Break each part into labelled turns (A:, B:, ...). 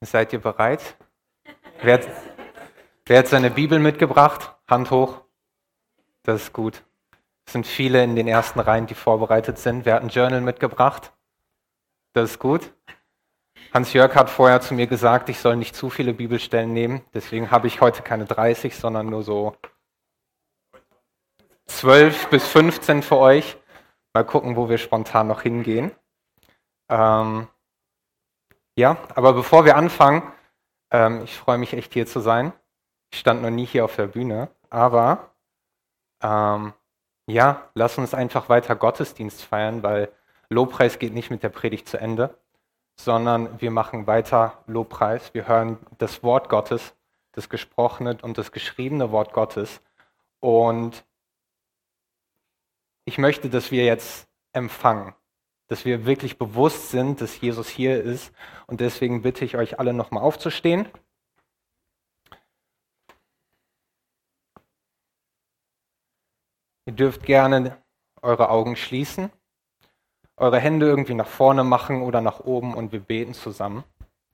A: Seid ihr bereit? Wer hat seine Bibel mitgebracht? Hand hoch. Das ist gut. Es sind viele in den ersten Reihen, die vorbereitet sind. Wer hat ein Journal mitgebracht? Das ist gut. Hans-Jörg hat vorher zu mir gesagt, ich soll nicht zu viele Bibelstellen nehmen. Deswegen habe ich heute keine 30, sondern nur so 12 bis 15 für euch. Mal gucken, wo wir spontan noch hingehen. Aber bevor wir anfangen, ich freue mich echt hier zu sein. Ich stand noch nie hier auf der Bühne, aber lass uns einfach weiter Gottesdienst feiern, weil Lobpreis geht nicht mit der Predigt zu Ende, sondern wir machen weiter Lobpreis. Wir hören das Wort Gottes, das gesprochene und das geschriebene Wort Gottes. Und ich möchte, dass wir jetzt empfangen, dass wir wirklich bewusst sind, dass Jesus hier ist. Und deswegen bitte ich euch alle nochmal aufzustehen. Ihr dürft gerne eure Augen schließen, eure Hände irgendwie nach vorne machen oder nach oben und wir beten zusammen.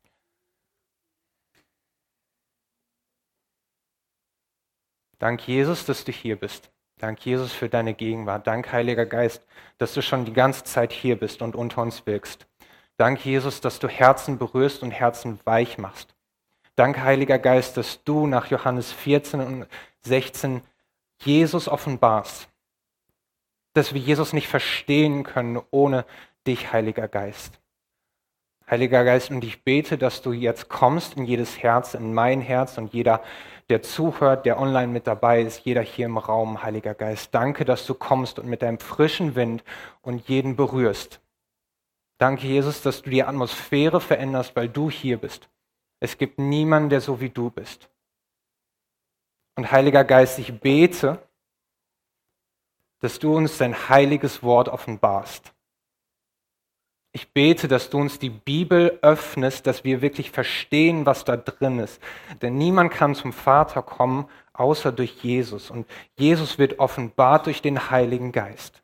A: Dank Jesus, dass du hier bist. Dank Jesus für deine Gegenwart. Dank Heiliger Geist, dass du schon die ganze Zeit hier bist und unter uns wirkst. Dank Jesus, dass du Herzen berührst und Herzen weich machst. Dank Heiliger Geist, dass du nach Johannes 14 und 16 Jesus offenbarst. Dass wir Jesus nicht verstehen können ohne dich, Heiliger Geist. Heiliger Geist, und ich bete, dass du jetzt kommst in jedes Herz, in mein Herz und jeder, der zuhört, der online mit dabei ist, jeder hier im Raum, Heiliger Geist. Danke, dass du kommst und mit deinem frischen Wind und jeden berührst. Danke, Jesus, dass du die Atmosphäre veränderst, weil du hier bist. Es gibt niemanden, der so wie du bist. Und Heiliger Geist, ich bete, dass du uns dein heiliges Wort offenbarst. Ich bete, dass du uns die Bibel öffnest, dass wir wirklich verstehen, was da drin ist. Denn niemand kann zum Vater kommen, außer durch Jesus. Und Jesus wird offenbart durch den Heiligen Geist.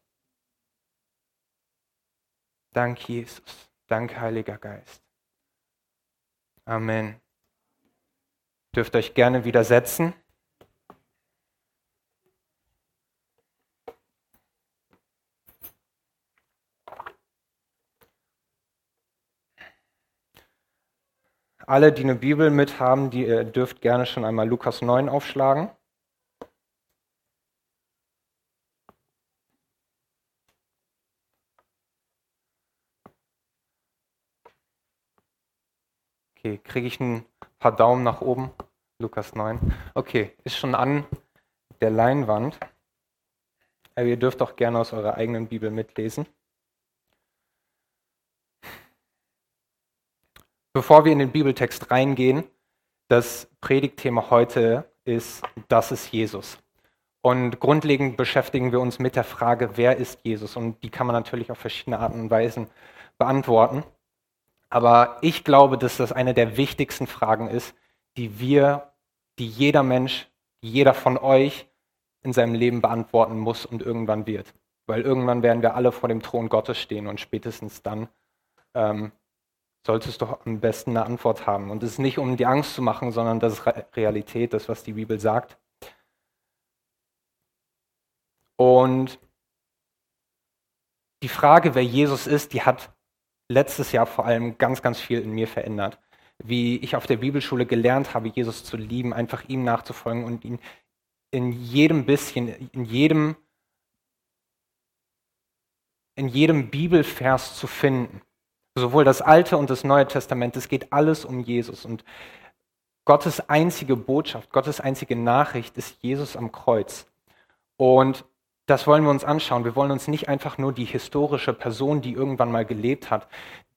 A: Dank Jesus. Dank Heiliger Geist. Amen. Dürft euch gerne wieder setzen. Alle, die eine Bibel mit haben, die dürft gerne schon einmal Lukas 9 aufschlagen. Okay, kriege ich ein paar Daumen nach oben? Lukas 9. Okay, ist schon an der Leinwand. Aber ihr dürft auch gerne aus eurer eigenen Bibel mitlesen. Bevor wir in den Bibeltext reingehen, das Predigtthema heute ist, das ist Jesus. Und grundlegend beschäftigen wir uns mit der Frage, wer ist Jesus? Und die kann man natürlich auf verschiedene Arten und Weisen beantworten. Aber ich glaube, dass das eine der wichtigsten Fragen ist, die jeder Mensch, jeder von euch in seinem Leben beantworten muss und irgendwann wird. Weil irgendwann werden wir alle vor dem Thron Gottes stehen und spätestens dann solltest du am besten eine Antwort haben. Und es ist nicht, um dir Angst zu machen, sondern das ist Realität, das, was die Bibel sagt. Und die Frage, wer Jesus ist, die hat letztes Jahr vor allem ganz, ganz viel in mir verändert. Wie ich auf der Bibelschule gelernt habe, Jesus zu lieben, einfach ihm nachzufolgen und ihn in jedem bisschen, in jedem Bibelvers zu finden. Sowohl das Alte und das Neue Testament, es geht alles um Jesus. Und Gottes einzige Botschaft, Gottes einzige Nachricht ist Jesus am Kreuz. Und das wollen wir uns anschauen. Wir wollen uns nicht einfach nur die historische Person, die irgendwann mal gelebt hat,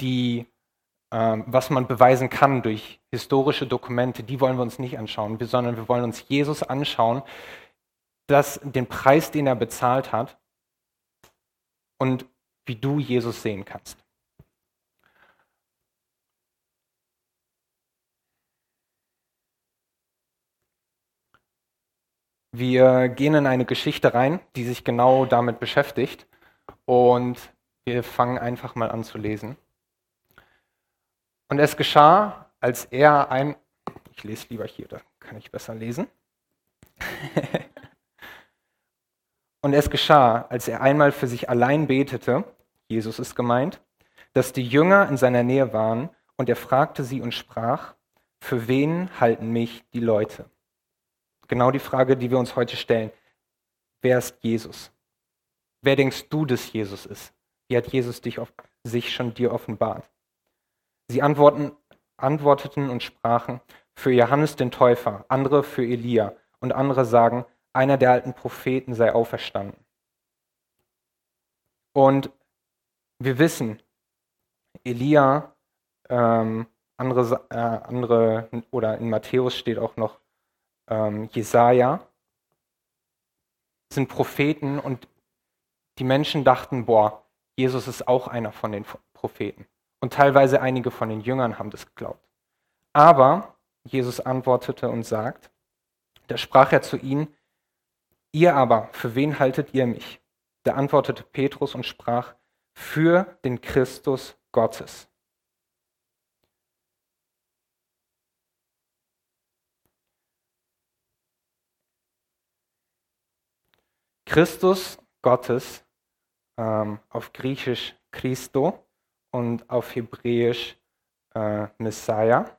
A: was man beweisen kann durch historische Dokumente, die wollen wir uns nicht anschauen, sondern wir wollen uns Jesus anschauen, den Preis, den er bezahlt hat und wie du Jesus sehen kannst. Wir gehen in eine Geschichte rein, die sich genau damit beschäftigt und wir fangen einfach mal an zu lesen. Und es geschah, Ich lese lieber hier, da kann ich besser lesen. Und es geschah, als er einmal für sich allein betete, Jesus ist gemeint, dass die Jünger in seiner Nähe waren, und er fragte sie und sprach: Für wen halten mich die Leute? Genau die Frage, die wir uns heute stellen. Wer ist Jesus? Wer denkst du, dass Jesus ist? Wie hat Jesus sich schon dir offenbart? Sie antworteten und sprachen: Für Johannes den Täufer, andere für Elia und andere sagen, einer der alten Propheten sei auferstanden. Und wir wissen, Elia, andere, oder in Matthäus steht auch noch Jesaja, sind Propheten, und die Menschen dachten, Jesus ist auch einer von den Propheten. Und teilweise einige von den Jüngern haben das geglaubt. Aber Jesus antwortete und sagt, da sprach er zu ihnen: Ihr aber, für wen haltet ihr mich? Da antwortete Petrus und sprach: Für den Christus Gottes. Christus Gottes, auf Griechisch Christo und auf Hebräisch Messiah,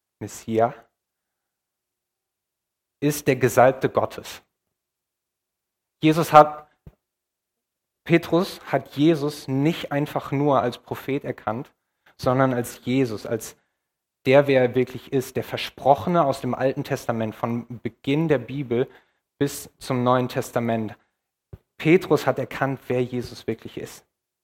A: ist der Gesalbte Gottes. Petrus hat Jesus nicht einfach nur als Prophet erkannt, sondern als Jesus, als der, wer er wirklich ist, der Versprochene aus dem Alten Testament, von Beginn der Bibel bis zum Neuen Testament. Petrus hat erkannt, wer Jesus wirklich ist.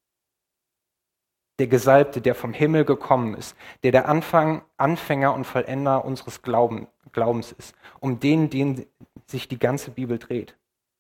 A: Der Gesalbte, der vom Himmel gekommen ist, der Anfänger und Vollender unseres Glaubens ist, um den sich die ganze Bibel dreht.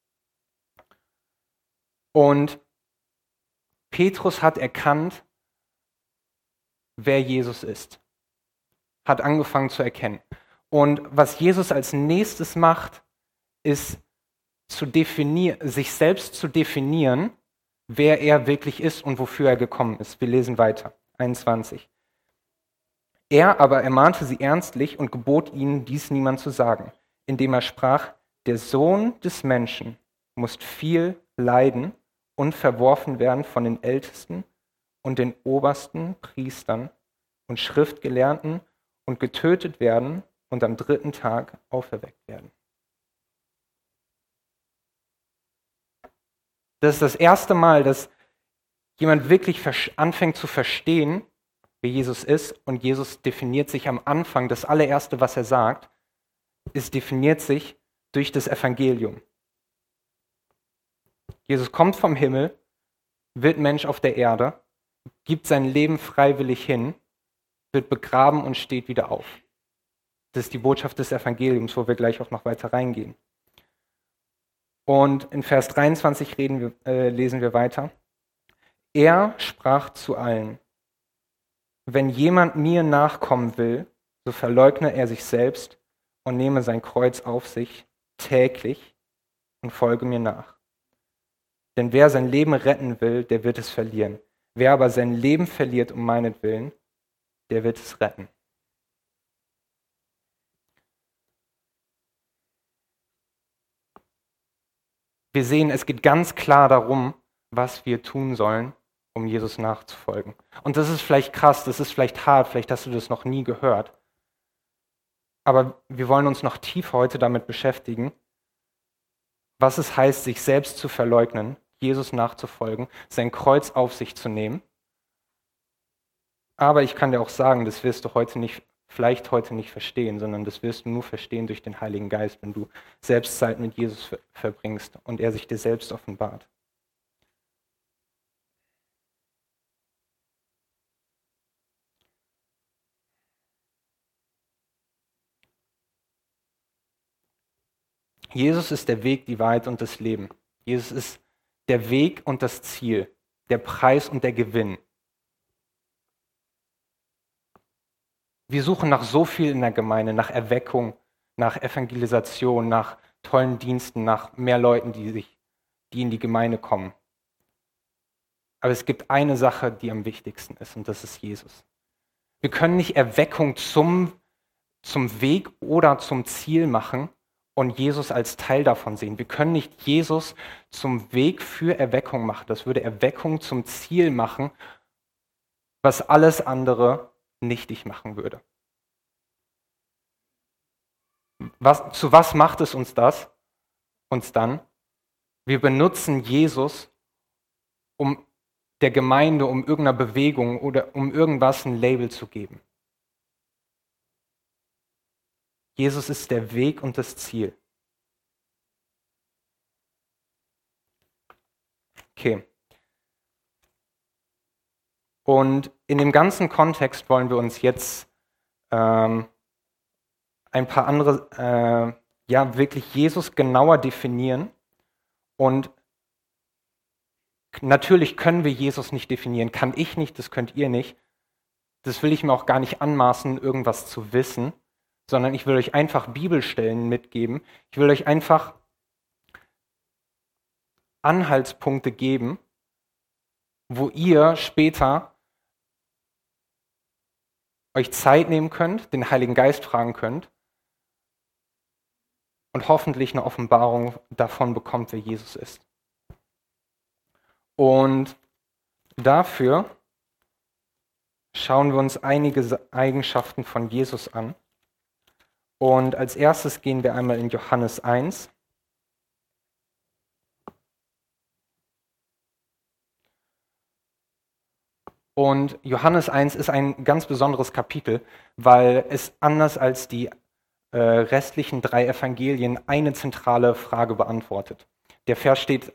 A: Und Petrus hat erkannt, wer Jesus ist, hat angefangen zu erkennen. Und was Jesus als nächstes macht, ist sich selbst zu definieren, wer er wirklich ist und wofür er gekommen ist. Wir lesen weiter, 21. Er aber ermahnte sie ernstlich und gebot ihnen, dies niemand zu sagen, indem er sprach: Der Sohn des Menschen muss viel leiden und verworfen werden von den Ältesten und den obersten Priestern und Schriftgelehrten und getötet werden und am 3. Tag auferweckt werden. Das ist das erste Mal, dass jemand wirklich anfängt zu verstehen, wer Jesus ist. Und Jesus definiert sich am Anfang, das allererste, was er sagt, definiert sich durch das Evangelium. Jesus kommt vom Himmel, wird Mensch auf der Erde, gibt sein Leben freiwillig hin, wird begraben und steht wieder auf. Das ist die Botschaft des Evangeliums, wo wir gleich auch noch weiter reingehen. Und in Vers 23 lesen wir weiter. Er sprach zu allen: Wenn jemand mir nachkommen will, so verleugne er sich selbst und nehme sein Kreuz auf sich täglich und folge mir nach. Denn wer sein Leben retten will, der wird es verlieren. Wer aber sein Leben verliert um meinetwillen, der wird es retten. Wir sehen, es geht ganz klar darum, was wir tun sollen, um Jesus nachzufolgen. Und das ist vielleicht krass, das ist vielleicht hart, vielleicht hast du das noch nie gehört. Aber wir wollen uns noch tiefer heute damit beschäftigen, was es heißt, sich selbst zu verleugnen, Jesus nachzufolgen, sein Kreuz auf sich zu nehmen. Aber ich kann dir auch sagen, das wirst du vielleicht heute nicht verstehen, sondern das wirst du nur verstehen durch den Heiligen Geist, wenn du selbst Zeit mit Jesus verbringst und er sich dir selbst offenbart. Jesus ist der Weg, die Wahrheit und das Leben. Jesus ist der Weg und das Ziel, der Preis und der Gewinn. Wir suchen nach so viel in der Gemeinde, nach Erweckung, nach Evangelisation, nach tollen Diensten, nach mehr Leuten, die in die Gemeinde kommen. Aber es gibt eine Sache, die am wichtigsten ist, und das ist Jesus. Wir können nicht Erweckung zum Weg oder zum Ziel machen und Jesus als Teil davon sehen. Wir können nicht Jesus zum Weg für Erweckung machen. Das würde Erweckung zum Ziel machen, was alles andere nichtig machen würde. Zu was macht es uns dann? Wir benutzen Jesus, um der Gemeinde, um irgendeiner Bewegung oder um irgendwas ein Label zu geben. Jesus ist der Weg und das Ziel. Okay. Und in dem ganzen Kontext wollen wir uns jetzt ein paar andere, wirklich Jesus genauer definieren. Und natürlich können wir Jesus nicht definieren, kann ich nicht, das könnt ihr nicht. Das will ich mir auch gar nicht anmaßen, irgendwas zu wissen, sondern ich will euch einfach Bibelstellen mitgeben. Ich will euch einfach Anhaltspunkte geben, wo ihr später euch Zeit nehmen könnt, den Heiligen Geist fragen könnt und hoffentlich eine Offenbarung davon bekommt, wer Jesus ist. Und dafür schauen wir uns einige Eigenschaften von Jesus an. Und als erstes gehen wir einmal in Johannes 1. Und Johannes 1 ist ein ganz besonderes Kapitel, weil es anders als die restlichen 3 Evangelien eine zentrale Frage beantwortet. Der Vers den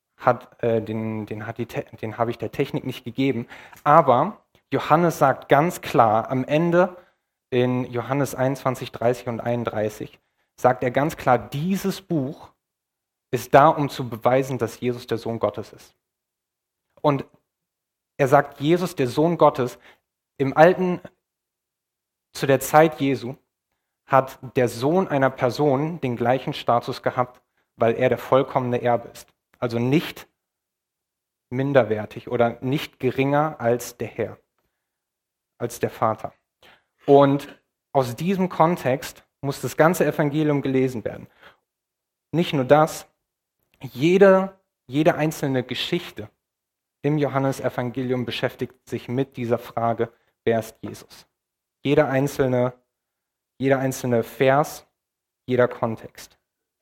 A: habe ich der Technik nicht gegeben, aber Johannes sagt ganz klar am Ende in Johannes 21, 30 und 31, sagt er ganz klar, dieses Buch ist da, um zu beweisen, dass Jesus der Sohn Gottes ist. Und er sagt, Jesus, der Sohn Gottes, zu der Zeit Jesu, hat der Sohn einer Person den gleichen Status gehabt, weil er der vollkommene Erbe ist. Also nicht minderwertig oder nicht geringer als der Herr, als der Vater. Und aus diesem Kontext muss das ganze Evangelium gelesen werden. Nicht nur das, jede einzelne Geschichte im Johannesevangelium beschäftigt sich mit dieser Frage, wer ist Jesus? Jeder einzelne Vers, jeder Kontext.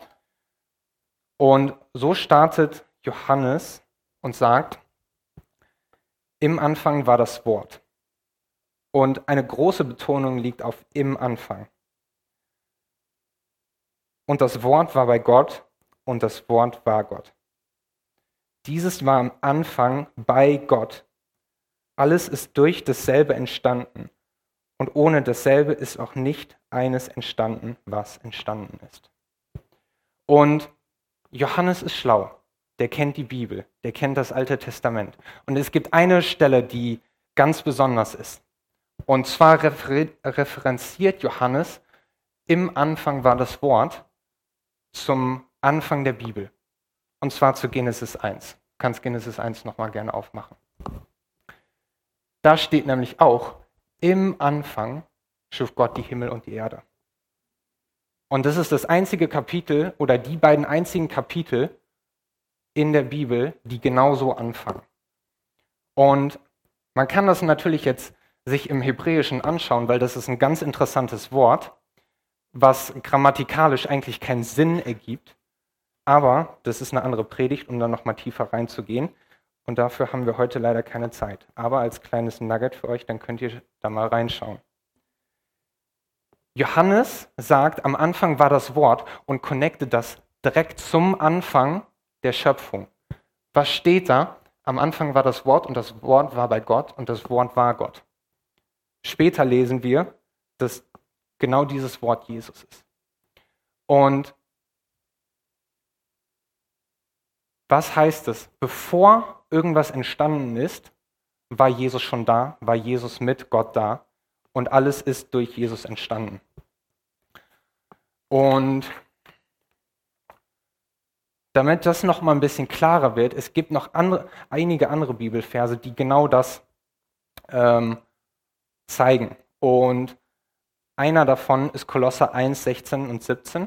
A: Und so startet Johannes und sagt, im Anfang war das Wort. Und eine große Betonung liegt auf im Anfang. Und das Wort war bei Gott und das Wort war Gott. Dieses war am Anfang bei Gott. Alles ist durch dasselbe entstanden. Und ohne dasselbe ist auch nicht eines entstanden, was entstanden ist. Und Johannes ist schlau. Der kennt die Bibel, der kennt das Alte Testament. Und es gibt eine Stelle, die ganz besonders ist. Und zwar referenziert Johannes, im Anfang war das Wort, zum Anfang der Bibel. Und zwar zu Genesis 1. Du kannst Genesis 1 nochmal gerne aufmachen. Da steht nämlich auch, im Anfang schuf Gott die Himmel und die Erde. Und das ist das einzige Kapitel oder die beiden einzigen Kapitel in der Bibel, die genauso anfangen. Und man kann das natürlich jetzt sich im Hebräischen anschauen, weil das ist ein ganz interessantes Wort, was grammatikalisch eigentlich keinen Sinn ergibt. Aber das ist eine andere Predigt, um da nochmal tiefer reinzugehen. Und dafür haben wir heute leider keine Zeit. Aber als kleines Nugget für euch, dann könnt ihr da mal reinschauen. Johannes sagt, am Anfang war das Wort und connectet das direkt zum Anfang der Schöpfung. Was steht da? Am Anfang war das Wort und das Wort war bei Gott und das Wort war Gott. Später lesen wir, dass genau dieses Wort Jesus ist. Und was heißt es? Bevor irgendwas entstanden ist, war Jesus schon da, war Jesus mit Gott da und alles ist durch Jesus entstanden. Und damit das noch mal ein bisschen klarer wird, es gibt noch einige andere Bibelverse, die genau das zeigen. Und einer davon ist Kolosser 1, 16 und 17.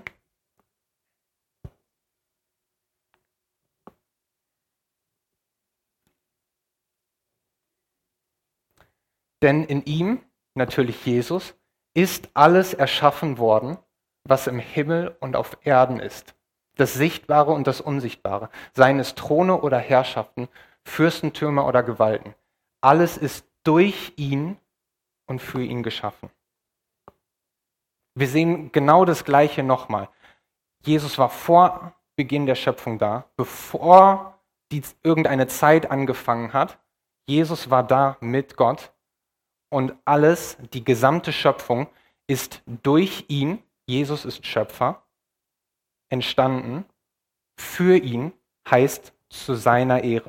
A: Denn in ihm, natürlich Jesus, ist alles erschaffen worden, was im Himmel und auf Erden ist. Das Sichtbare und das Unsichtbare, seien es Throne oder Herrschaften, Fürstentümer oder Gewalten. Alles ist durch ihn und für ihn geschaffen. Wir sehen genau das Gleiche nochmal. Jesus war vor Beginn der Schöpfung da, bevor irgendeine Zeit angefangen hat. Jesus war da mit Gott und alles, die gesamte Schöpfung ist durch ihn, Jesus ist Schöpfer, entstanden. Für ihn heißt zu seiner Ehre.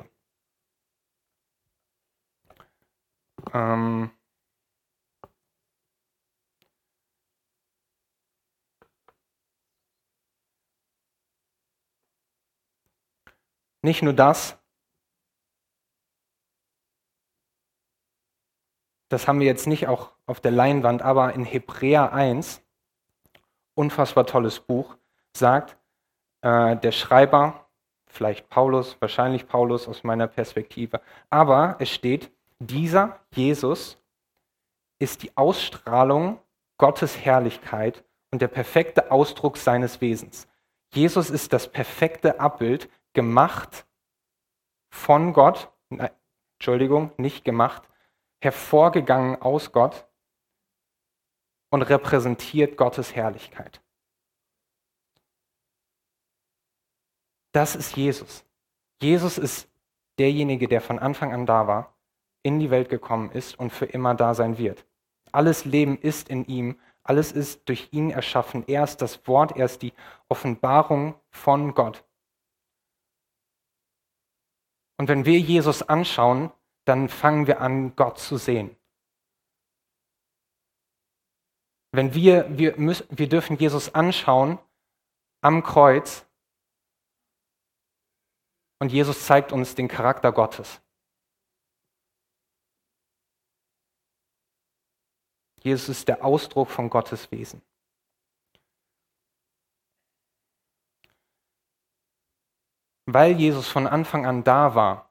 A: Nicht nur das, das haben wir jetzt nicht auch auf der Leinwand, aber in Hebräer 1, unfassbar tolles Buch, sagt der Schreiber, vielleicht Paulus, wahrscheinlich Paulus aus meiner Perspektive, aber es steht, dieser Jesus ist die Ausstrahlung Gottes Herrlichkeit und der perfekte Ausdruck seines Wesens. Jesus ist das perfekte Abbild, gemacht von Gott, nicht gemacht, hervorgegangen aus Gott und repräsentiert Gottes Herrlichkeit. Das ist Jesus. Jesus ist derjenige, der von Anfang an da war, in die Welt gekommen ist und für immer da sein wird. Alles Leben ist in ihm, alles ist durch ihn erschaffen. Er ist das Wort, er ist die Offenbarung von Gott. Und wenn wir Jesus anschauen, dann fangen wir an, Gott zu sehen. Wenn wir dürfen Jesus anschauen am Kreuz und Jesus zeigt uns den Charakter Gottes. Jesus ist der Ausdruck von Gottes Wesen. Weil Jesus von Anfang an da war,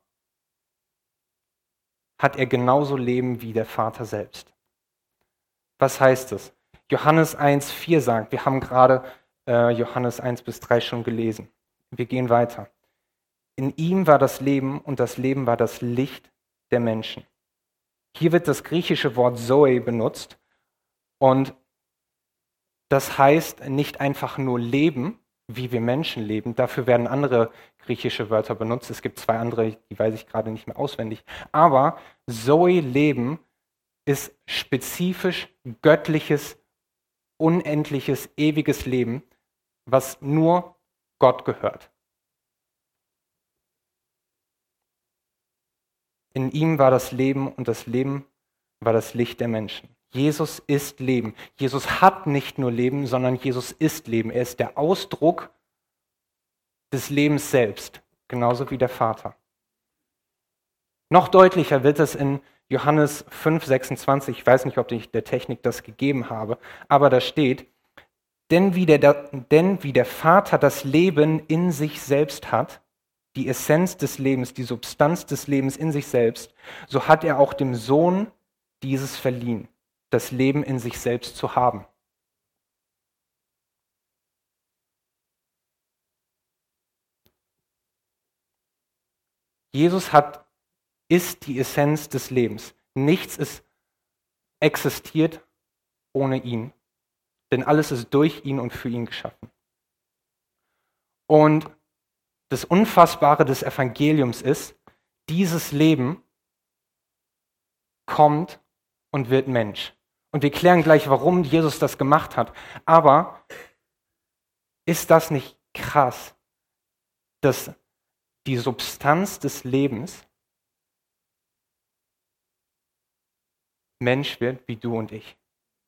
A: hat er genauso Leben wie der Vater selbst. Was heißt es? Johannes 1,4 sagt, wir haben gerade Johannes 1-3 schon gelesen. Wir gehen weiter. In ihm war das Leben und das Leben war das Licht der Menschen. Hier wird das griechische Wort Zoe benutzt und das heißt nicht einfach nur Leben, wie wir Menschen leben. Dafür werden andere griechische Wörter benutzt. Es gibt 2 andere, die weiß ich gerade nicht mehr auswendig. Aber Zoe Leben ist spezifisch göttliches, unendliches, ewiges Leben, was nur Gott gehört. In ihm war das Leben und das Leben war das Licht der Menschen. Jesus ist Leben. Jesus hat nicht nur Leben, sondern Jesus ist Leben. Er ist der Ausdruck des Lebens selbst, genauso wie der Vater. Noch deutlicher wird es in Johannes 5,26. Ich weiß nicht, ob ich der Technik das gegeben habe, aber da steht, denn wie der Vater das Leben in sich selbst hat, die Essenz des Lebens, die Substanz des Lebens in sich selbst, so hat er auch dem Sohn dieses verliehen, das Leben in sich selbst zu haben. Jesus ist die Essenz des Lebens. Nichts existiert ohne ihn, denn alles ist durch ihn und für ihn geschaffen. Und das Unfassbare des Evangeliums ist, dieses Leben kommt und wird Mensch. Und wir klären gleich, warum Jesus das gemacht hat. Aber ist das nicht krass, dass die Substanz des Lebens Mensch wird, wie du und ich?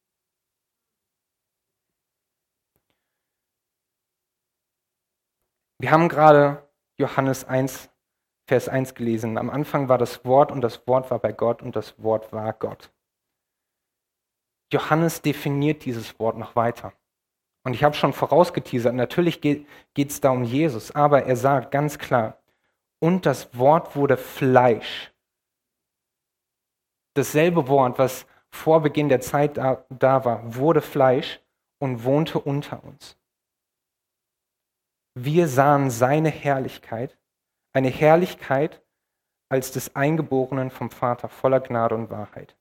A: Wir haben gerade Johannes 1, Vers 1 gelesen. Am Anfang war das Wort und das Wort war bei Gott und das Wort war Gott. Johannes definiert dieses Wort noch weiter. Und ich habe schon vorausgeteasert, natürlich geht es da um Jesus, aber er sagt ganz klar, und das Wort wurde Fleisch. Dasselbe Wort, was vor Beginn der Zeit da war, wurde Fleisch und wohnte unter uns. Wir sahen seine Herrlichkeit, eine Herrlichkeit als des Eingeborenen vom Vater, voller Gnade und Wahrheit.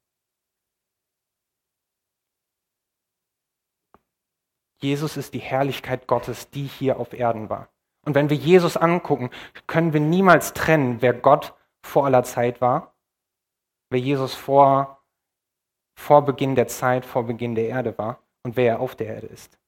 A: Jesus ist die Herrlichkeit Gottes, die hier auf Erden war. Und wenn wir Jesus angucken, können wir niemals trennen, wer Gott vor aller Zeit war, wer Jesus vor Beginn der Zeit, vor Beginn der Erde war und wer er auf der Erde ist.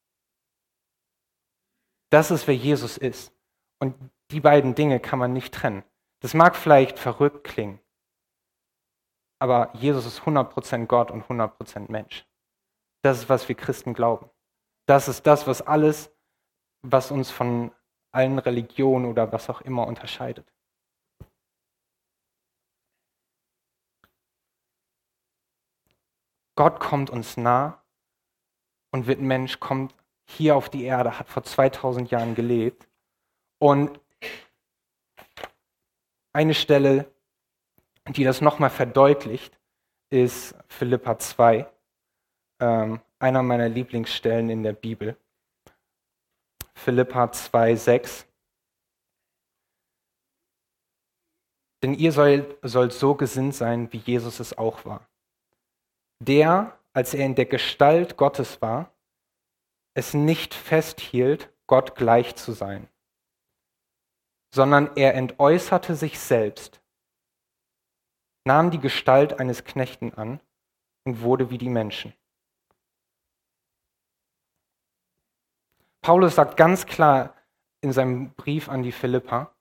A: Das ist, wer Jesus ist. Und die beiden Dinge kann man nicht trennen. Das mag vielleicht verrückt klingen, aber Jesus ist 100% Gott und 100% Mensch. Das ist, was wir Christen glauben. Das ist das, was uns von allen Religionen oder was auch immer unterscheidet. Gott kommt uns nah und wird Mensch, kommt hier auf die Erde, hat vor 2000 Jahren gelebt. Und eine Stelle, die das nochmal verdeutlicht, ist Philipper 2, einer meiner Lieblingsstellen in der Bibel. Philipper 2, 6. Denn ihr sollt so gesinnt sein, wie Jesus es auch war. Der, als er in der Gestalt Gottes war, es nicht festhielt, Gott gleich zu sein, sondern er entäußerte sich selbst, nahm die Gestalt eines Knechten an und wurde wie die Menschen. Paulus sagt ganz klar in seinem Brief an die Philipper,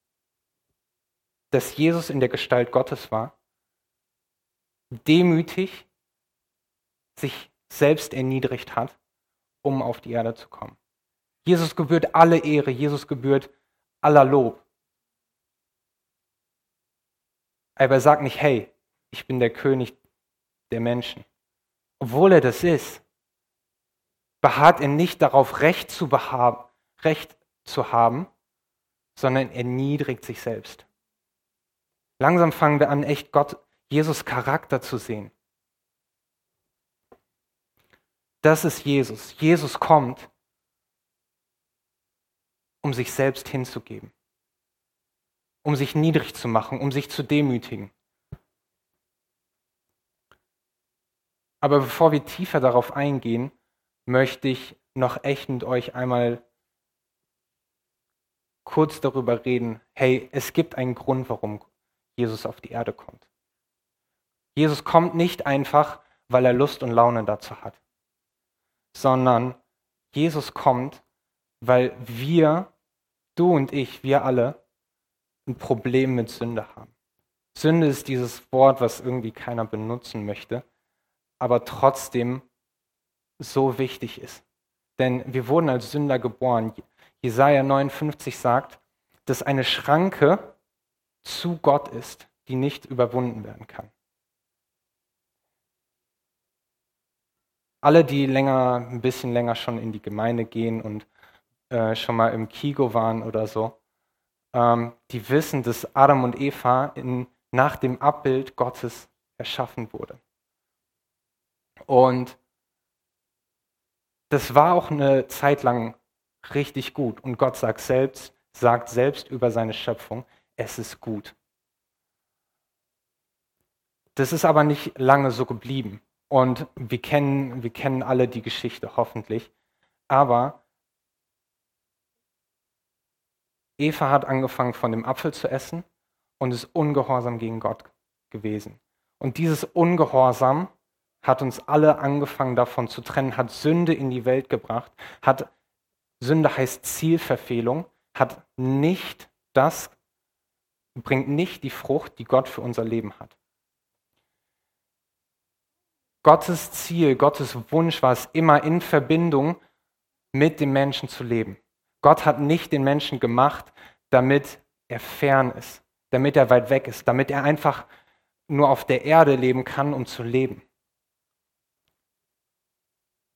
A: dass Jesus in der Gestalt Gottes war, demütig sich selbst erniedrigt hat, um auf die Erde zu kommen. Jesus gebührt alle Ehre, Jesus gebührt aller Lob. Aber er sagt nicht, hey, ich bin der König der Menschen. Obwohl er das ist, beharrt er nicht darauf, Recht zu haben, sondern er erniedrigt sich selbst. Langsam fangen wir an, echt Jesus Charakter zu sehen. Das ist Jesus. Jesus kommt, um sich selbst hinzugeben, um sich niedrig zu machen, um sich zu demütigen. Aber bevor wir tiefer darauf eingehen, möchte ich noch echt mit euch einmal kurz darüber reden, hey, es gibt einen Grund, warum Jesus auf die Erde kommt. Jesus kommt nicht einfach, weil er Lust und Laune dazu hat, sondern Jesus kommt, weil du und ich, wir alle, ein Problem mit Sünde haben. Sünde ist dieses Wort, was irgendwie keiner benutzen möchte, aber trotzdem so wichtig ist. Denn wir wurden als Sünder geboren. Jesaja 59 sagt, dass eine Schranke zu Gott ist, die nicht überwunden werden kann. Alle, die ein bisschen länger schon in die Gemeinde gehen und schon mal im Kigo waren oder so, die wissen, dass Adam und Eva nach dem Abbild Gottes erschaffen wurde. Und das war auch eine Zeit lang richtig gut. Und Gott sagt selbst über seine Schöpfung, es ist gut. Das ist aber nicht lange so geblieben. Und wir kennen alle die Geschichte hoffentlich. Aber Eva hat angefangen, von dem Apfel zu essen und ist ungehorsam gegen Gott gewesen. Und dieses Ungehorsam hat uns alle angefangen davon zu trennen, hat Sünde in die Welt gebracht, Sünde heißt Zielverfehlung, bringt nicht die Frucht, die Gott für unser Leben hat. Gottes Ziel, Gottes Wunsch war es immer, in Verbindung mit dem Menschen zu leben. Gott hat nicht den Menschen gemacht, damit er fern ist, damit er weit weg ist, damit er einfach nur auf der Erde leben kann, um zu leben.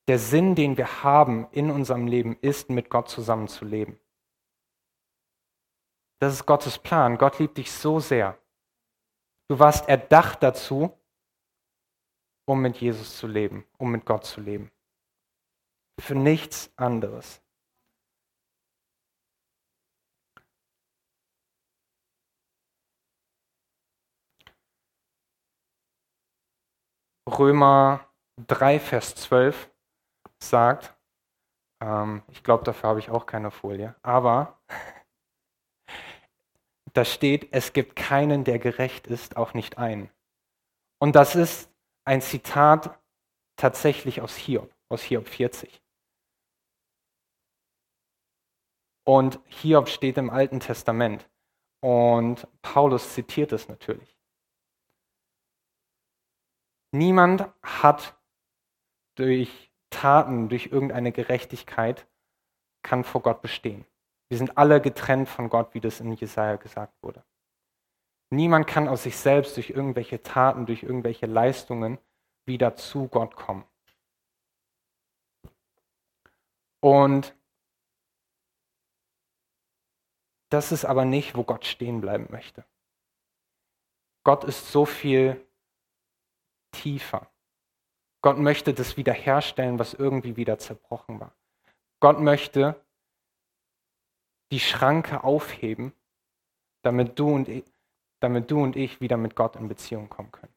A: Der Sinn, den wir haben in unserem Leben, ist, mit Gott zusammen zu leben. Das ist Gottes Plan. Gott liebt dich so sehr. Du warst erdacht dazu, um mit Jesus zu leben, um mit Gott zu leben. Für nichts anderes. Römer 3, Vers 12 sagt, ich glaube, dafür habe ich auch keine Folie, aber da steht, es gibt keinen, der gerecht ist, auch nicht einen. Und das ist ein Zitat tatsächlich aus Hiob 40. Und Hiob steht im Alten Testament und Paulus zitiert es natürlich. Niemand hat durch Taten, durch irgendeine Gerechtigkeit, kann vor Gott bestehen. Wir sind alle getrennt von Gott, wie das in Jesaja gesagt wurde. Niemand kann aus sich selbst durch irgendwelche Taten, durch irgendwelche Leistungen wieder zu Gott kommen. Und das ist aber nicht, wo Gott stehen bleiben möchte. Gott ist so viel tiefer. Gott möchte das wiederherstellen, was irgendwie wieder zerbrochen war. Gott möchte die Schranke aufheben, damit du und ich wieder mit Gott in Beziehung kommen können.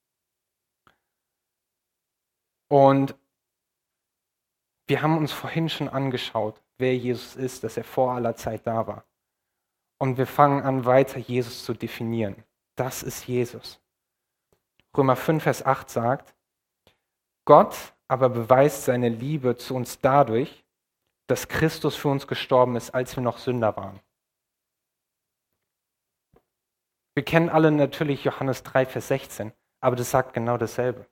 A: Und wir haben uns vorhin schon angeschaut, wer Jesus ist, dass er vor aller Zeit da war. Und wir fangen an, weiter Jesus zu definieren. Das ist Jesus. Römer 5, Vers 8 sagt, Gott aber beweist seine Liebe zu uns dadurch, dass Christus für uns gestorben ist, als wir noch Sünder waren. Wir kennen alle natürlich Johannes 3, Vers 16, aber das sagt genau dasselbe.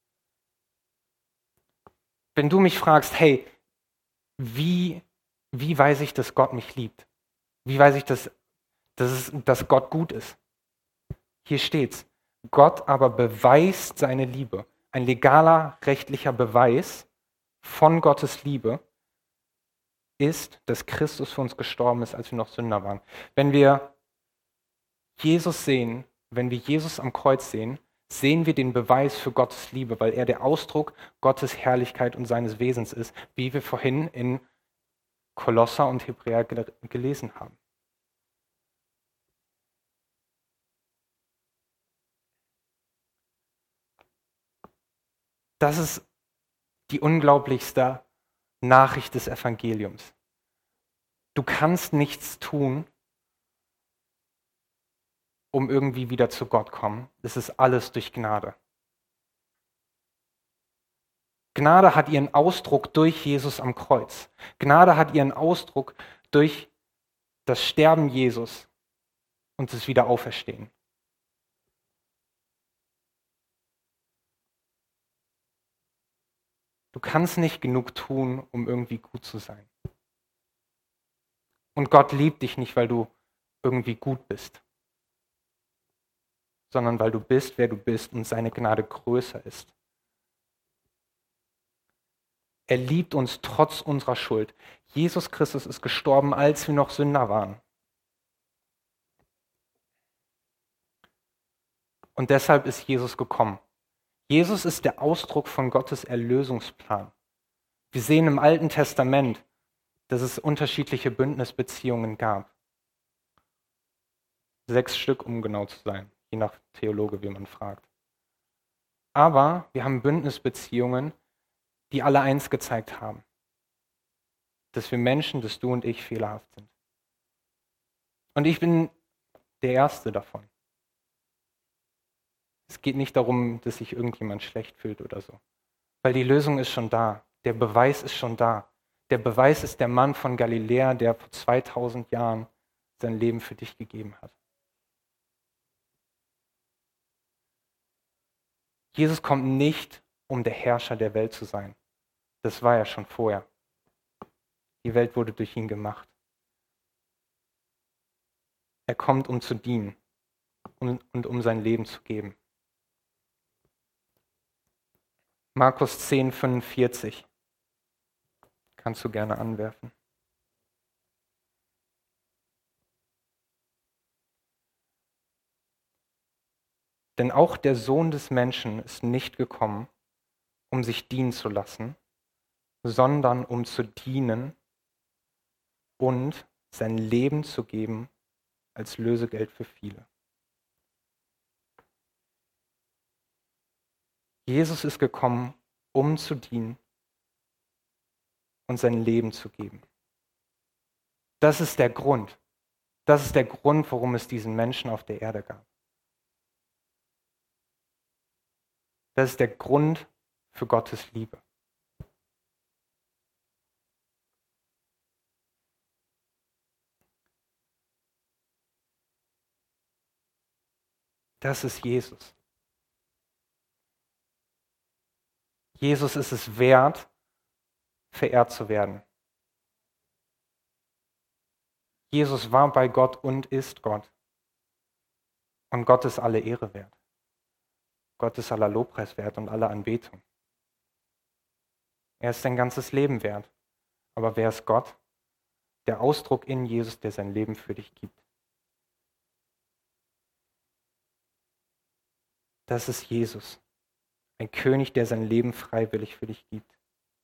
A: Wenn du mich fragst, hey, wie weiß ich, dass Gott mich liebt? Wie weiß ich, dass Gott gut ist? Hier steht's. Gott aber beweist seine Liebe. Ein legaler, rechtlicher Beweis von Gottes Liebe ist, dass Christus für uns gestorben ist, als wir noch Sünder waren. Wenn wir Jesus sehen, wenn wir Jesus am Kreuz sehen, sehen wir den Beweis für Gottes Liebe, weil er der Ausdruck Gottes Herrlichkeit und seines Wesens ist, wie wir vorhin in Kolosser und Hebräer gelesen haben. Das ist die unglaublichste Nachricht des Evangeliums. Du kannst nichts tun, um irgendwie wieder zu Gott kommen. Es ist alles durch Gnade. Gnade hat ihren Ausdruck durch Jesus am Kreuz. Gnade hat ihren Ausdruck durch das Sterben Jesus und das Wiederauferstehen. Du kannst nicht genug tun, um irgendwie gut zu sein. Und Gott liebt dich nicht, weil du irgendwie gut bist, sondern weil du bist, wer du bist und seine Gnade größer ist. Er liebt uns trotz unserer Schuld. Jesus Christus ist gestorben, als wir noch Sünder waren. Und deshalb ist Jesus gekommen. Jesus ist der Ausdruck von Gottes Erlösungsplan. Wir sehen im Alten Testament, dass es unterschiedliche Bündnisbeziehungen gab. 6 Stück, um genau zu sein, je nach Theologe, wie man fragt. Aber wir haben Bündnisbeziehungen, die alle eins gezeigt haben. Dass wir Menschen, dass du und ich fehlerhaft sind. Und ich bin der Erste davon. Es geht nicht darum, dass sich irgendjemand schlecht fühlt oder so. Weil die Lösung ist schon da. Der Beweis ist schon da. Der Beweis ist der Mann von Galiläa, der vor 2000 Jahren sein Leben für dich gegeben hat. Jesus kommt nicht, um der Herrscher der Welt zu sein. Das war er schon vorher. Die Welt wurde durch ihn gemacht. Er kommt, um zu dienen und um sein Leben zu geben. Markus 10, 45. Kannst du gerne anwerfen. Denn auch der Sohn des Menschen ist nicht gekommen, um sich dienen zu lassen, sondern um zu dienen und sein Leben zu geben als Lösegeld für viele. Jesus ist gekommen, um zu dienen und sein Leben zu geben. Das ist der Grund. Das ist der Grund, warum es diesen Menschen auf der Erde gab. Das ist der Grund für Gottes Liebe. Das ist Jesus. Jesus ist es wert, verehrt zu werden. Jesus war bei Gott und ist Gott. Und Gott ist alle Ehre wert. Gott ist aller Lobpreis wert und aller Anbetung. Er ist sein ganzes Leben wert. Aber wer ist Gott? Der Ausdruck in Jesus, der sein Leben für dich gibt. Das ist Jesus. Ein König, der sein Leben freiwillig für dich gibt.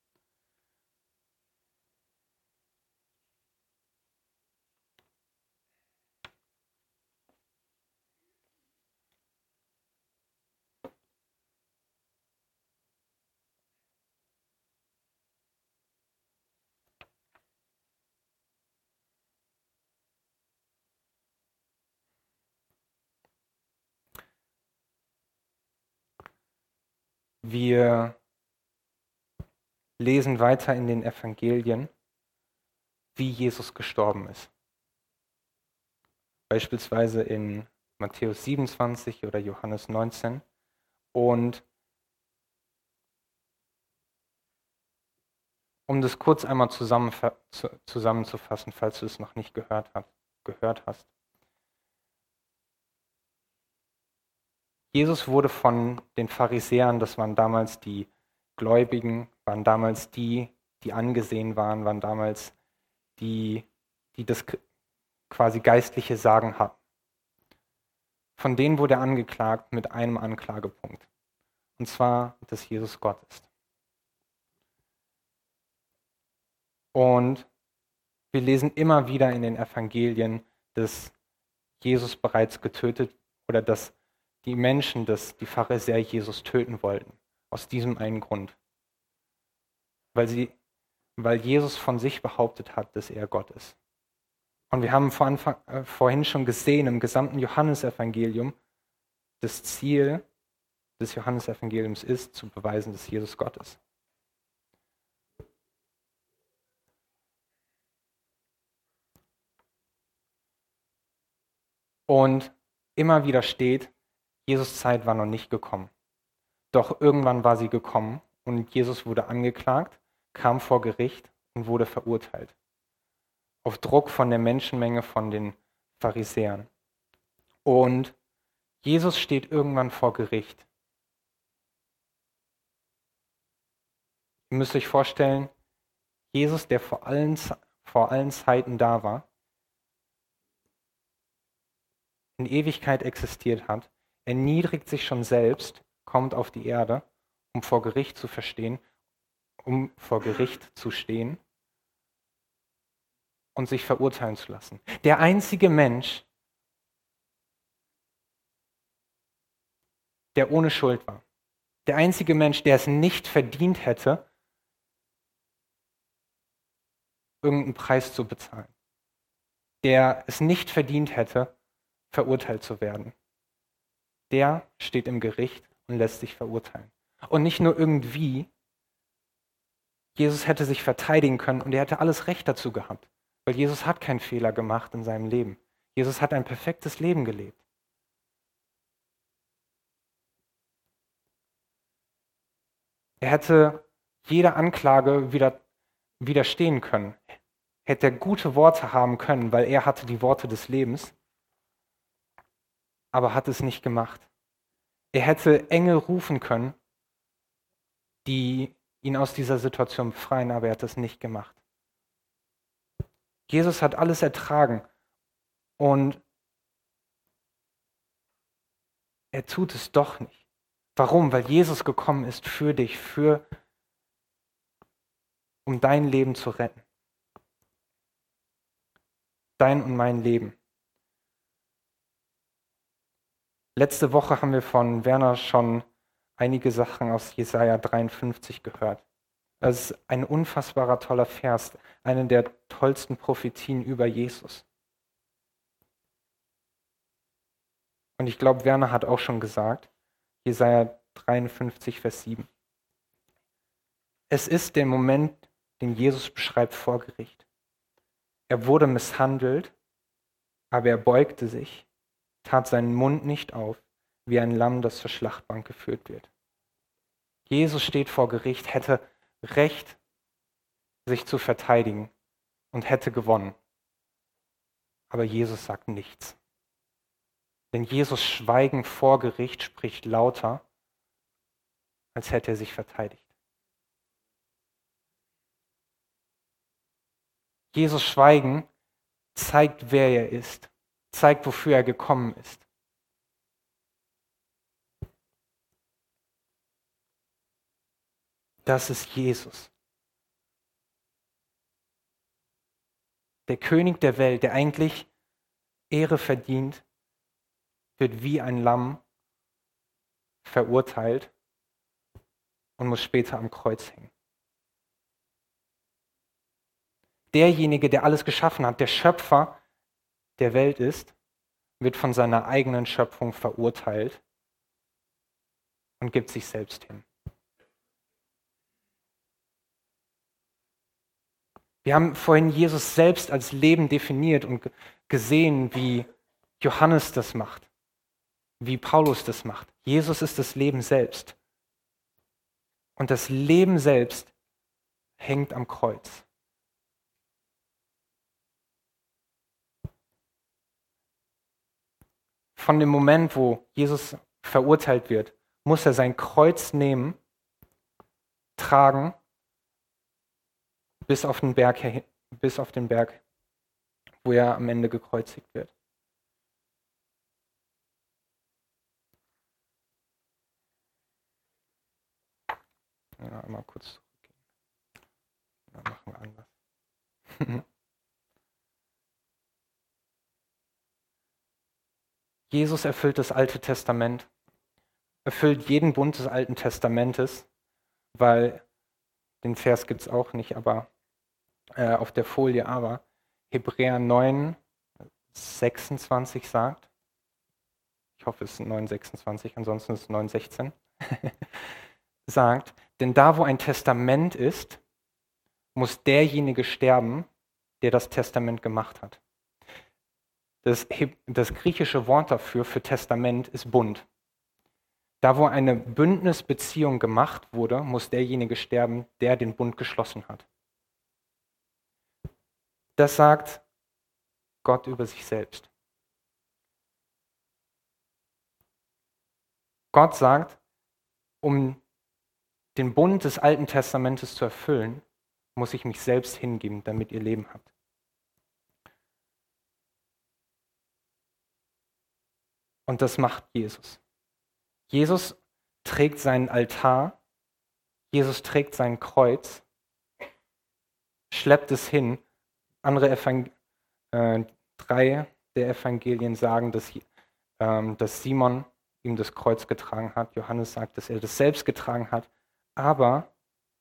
A: Wir lesen weiter in den Evangelien, wie Jesus gestorben ist. Beispielsweise in Matthäus 27 oder Johannes 19. Und um das kurz einmal zusammenzufassen, falls du es noch nicht gehört hast. Jesus wurde von den Pharisäern, das waren damals die Gläubigen, waren damals die angesehen waren, waren damals die das quasi geistliche Sagen hatten. Von denen wurde er angeklagt mit einem Anklagepunkt. Und zwar, dass Jesus Gott ist. Und wir lesen immer wieder in den Evangelien, dass Jesus bereits getötet oder dass die Menschen, dass die Pharisäer Jesus töten wollten. Aus diesem einen Grund. Weil Jesus von sich behauptet hat, dass er Gott ist. Und wir haben vorhin schon gesehen im gesamten Johannesevangelium, das Ziel des Johannesevangeliums ist, zu beweisen, dass Jesus Gott ist. Und immer wieder steht, Jesus' Zeit war noch nicht gekommen. Doch irgendwann war sie gekommen und Jesus wurde angeklagt, kam vor Gericht und wurde verurteilt. Auf Druck von der Menschenmenge, von den Pharisäern. Und Jesus steht irgendwann vor Gericht. Ihr müsst euch vorstellen, Jesus, der vor allen Zeiten da war, in Ewigkeit existiert hat, erniedrigt sich schon selbst, kommt auf die Erde, um vor Gericht zu stehen und sich verurteilen zu lassen. Der einzige Mensch, der ohne Schuld war. Der einzige Mensch, der es nicht verdient hätte, irgendeinen Preis zu bezahlen. Der es nicht verdient hätte, verurteilt zu werden. Der steht im Gericht und lässt sich verurteilen. Und nicht nur irgendwie. Jesus hätte sich verteidigen können und er hätte alles Recht dazu gehabt. Weil Jesus hat keinen Fehler gemacht in seinem Leben. Jesus hat ein perfektes Leben gelebt. Er hätte jeder Anklage widerstehen können. Hätte er gute Worte haben können, weil er hatte die Worte des Lebens, aber hat es nicht gemacht. Er hätte Engel rufen können, die ihn aus dieser Situation befreien, aber er hat das nicht gemacht. Jesus hat alles ertragen und er tut es doch nicht. Warum? Weil Jesus gekommen ist für dich, um dein Leben zu retten. Dein und mein Leben. Letzte Woche haben wir von Werner schon einige Sachen aus Jesaja 53 gehört. Das ist ein unfassbarer toller Vers, eine der tollsten Prophetien über Jesus. Und ich glaube, Werner hat auch schon gesagt, Jesaja 53, Vers 7. Es ist der Moment, den Jesus beschreibt vor Gericht. Er wurde misshandelt, aber er beugte sich, tat seinen Mund nicht auf, wie ein Lamm, das zur Schlachtbank geführt wird. Jesus steht vor Gericht, hätte Recht, sich zu verteidigen und hätte gewonnen. Aber Jesus sagt nichts. Denn Jesus Schweigen vor Gericht spricht lauter, als hätte er sich verteidigt. Jesus Schweigen zeigt, wer er ist, zeigt, wofür er gekommen ist. Das ist Jesus. Der König der Welt, der eigentlich Ehre verdient, wird wie ein Lamm verurteilt und muss später am Kreuz hängen. Derjenige, der alles geschaffen hat, der Schöpfer der Welt ist, wird von seiner eigenen Schöpfung verurteilt und gibt sich selbst hin. Wir haben vorhin Jesus selbst als Leben definiert und gesehen, wie Johannes das macht, wie Paulus das macht. Jesus ist das Leben selbst. Und das Leben selbst hängt am Kreuz. Von dem Moment, wo Jesus verurteilt wird, muss er sein Kreuz nehmen, tragen, bis auf den Berg, wo er am Ende gekreuzigt wird. Ja, mal kurz zurückgehen. Dann machen wir anders. Jesus erfüllt das Alte Testament, erfüllt jeden Bund des Alten Testamentes, weil den Vers gibt es auch nicht, aber auf der Folie, aber Hebräer 9, 26 sagt, ich hoffe es ist 9, 26, ansonsten ist es 9, 16, sagt, denn da wo ein Testament ist, muss derjenige sterben, der das Testament gemacht hat. Das griechische Wort dafür für Testament ist Bund. Da wo eine Bündnisbeziehung gemacht wurde, muss derjenige sterben, der den Bund geschlossen hat. Das sagt Gott über sich selbst. Gott sagt, um den Bund des Alten Testamentes zu erfüllen, muss ich mich selbst hingeben, damit ihr Leben habt. Und das macht Jesus. Jesus trägt seinen Altar, Jesus trägt sein Kreuz, schleppt es hin. Andere 3 der Evangelien sagen, dass Simon ihm das Kreuz getragen hat. Johannes sagt, dass er das selbst getragen hat. Aber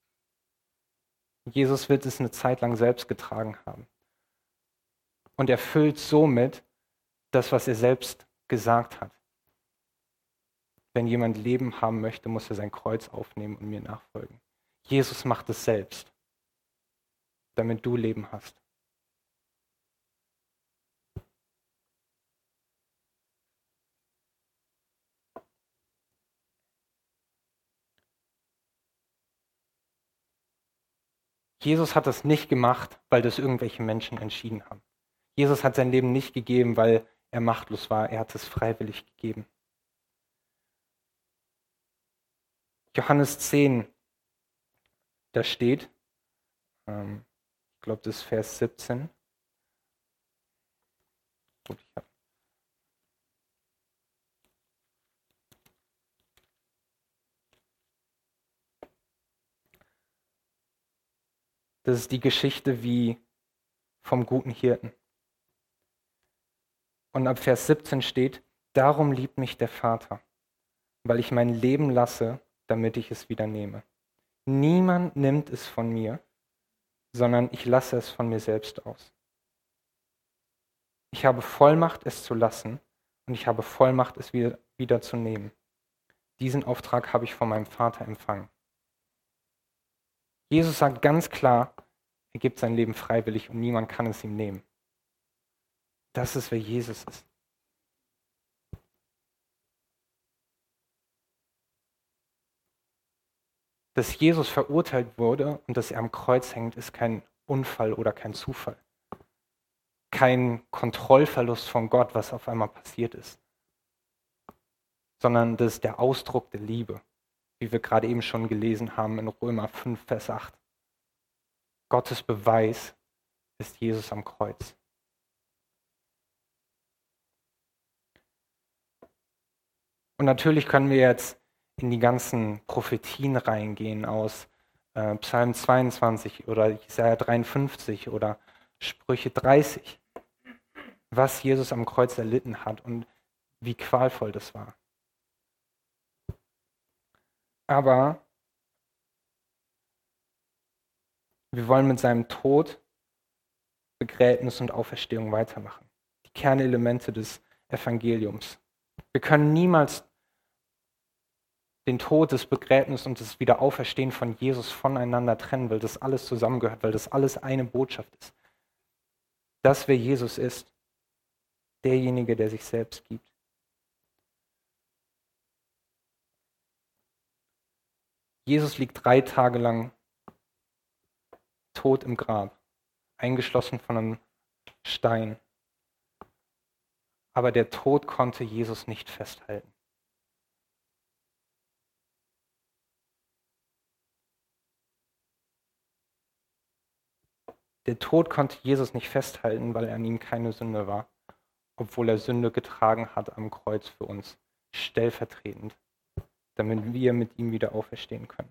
A: Jesus wird es eine Zeit lang selbst getragen haben. Und erfüllt somit das, was er selbst gesagt hat. Wenn jemand Leben haben möchte, muss er sein Kreuz aufnehmen und mir nachfolgen. Jesus macht es selbst, damit du Leben hast. Jesus hat das nicht gemacht, weil das irgendwelche Menschen entschieden haben. Jesus hat sein Leben nicht gegeben, weil er machtlos war. Er hat es freiwillig gegeben. Johannes 10 Da steht, ich glaube, das ist Vers 17. Gut, das ist die Geschichte wie vom guten Hirten. Und ab Vers 17 steht, darum liebt mich der Vater, weil ich mein Leben lasse, damit ich es wieder nehme. Niemand nimmt es von mir, sondern ich lasse es von mir selbst aus. Ich habe Vollmacht, es zu lassen, und ich habe Vollmacht, es wieder zu nehmen. Diesen Auftrag habe ich von meinem Vater empfangen. Jesus sagt ganz klar, er gibt sein Leben freiwillig und niemand kann es ihm nehmen. Das ist, wer Jesus ist. Dass Jesus verurteilt wurde und dass er am Kreuz hängt, ist kein Unfall oder kein Zufall. Kein Kontrollverlust von Gott, was auf einmal passiert ist. Sondern das ist der Ausdruck der Liebe, wie wir gerade eben schon gelesen haben in Römer 5, Vers 8. Gottes Beweis ist Jesus am Kreuz. Und natürlich können wir jetzt in die ganzen Prophetien reingehen aus Psalm 22 oder Jesaja 53 oder Sprüche 30, was Jesus am Kreuz erlitten hat und wie qualvoll das war. Aber wir wollen mit seinem Tod, Begräbnis und Auferstehung weitermachen. Die Kernelemente des Evangeliums. Wir können niemals den Tod, das Begräbnis und das Wiederauferstehen von Jesus voneinander trennen, weil das alles zusammengehört, weil das alles eine Botschaft ist. Das, wer Jesus ist, derjenige, der sich selbst gibt. Jesus liegt 3 Tage lang tot im Grab, eingeschlossen von einem Stein. Aber der Tod konnte Jesus nicht festhalten. Der Tod konnte Jesus nicht festhalten, weil an ihm keine Sünde war, obwohl er Sünde getragen hat am Kreuz für uns, stellvertretend, damit wir mit ihm wieder auferstehen können.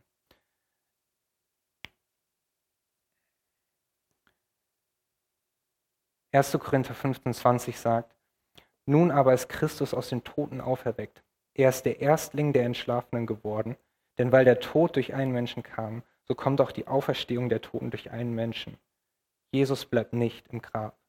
A: Erste Korinther 15,20 sagt, nun aber ist Christus aus den Toten auferweckt. Er ist der Erstling der Entschlafenen geworden, denn weil der Tod durch einen Menschen kam, so kommt auch die Auferstehung der Toten durch einen Menschen. Jesus bleibt nicht im Grab.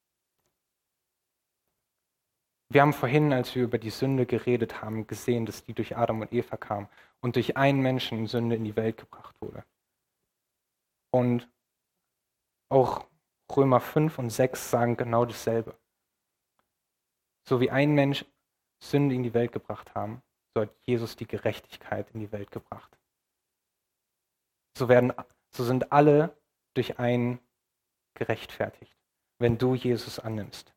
A: Wir haben vorhin, als wir über die Sünde geredet haben, gesehen, dass die durch Adam und Eva kam und durch einen Menschen Sünde in die Welt gebracht wurde. Und auch Römer 5 und 6 sagen genau dasselbe. So wie ein Mensch Sünde in die Welt gebracht haben, so hat Jesus die Gerechtigkeit in die Welt gebracht. So sind alle durch einen gerechtfertigt, wenn du Jesus annimmst.